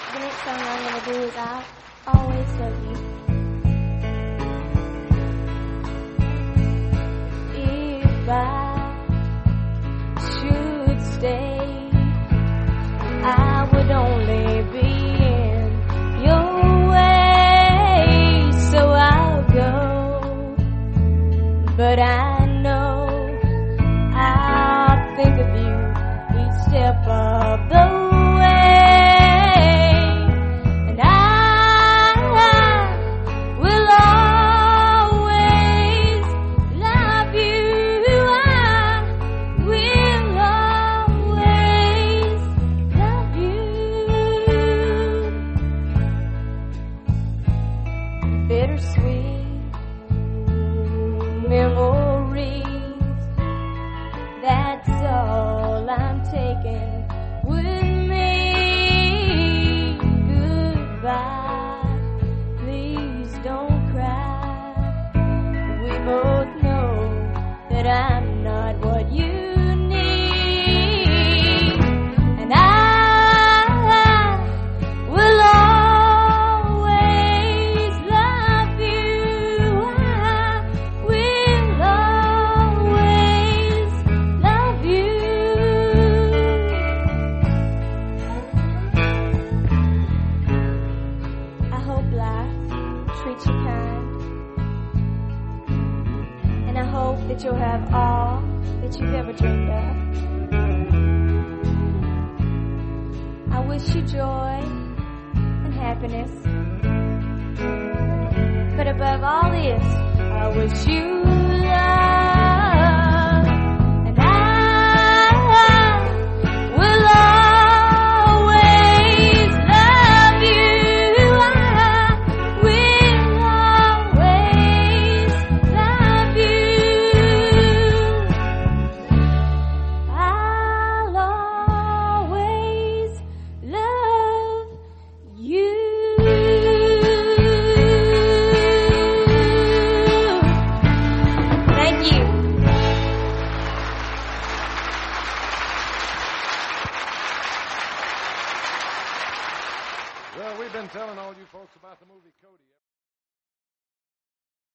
The next song I'm gonna do is I'll Always Love You. If I should stay, I would only be in your way, so I'll go. But I know I'll think of you each step of the way. And I will always love you. I will always love you. Bittersweet memories, that's all I'm taking with me. Goodbye, please don't cry. We both know that I'm not what you need. And I will always love you. I will always love you. I hope life treats you kind, and I hope that you'll have all that you've ever dreamed of. I wish you joy and happiness, but above all this, I wish you love. And I will always love you. I will always love you. I'll always love you. Thank you. Well, we've been telling all you folks about the movie Cody.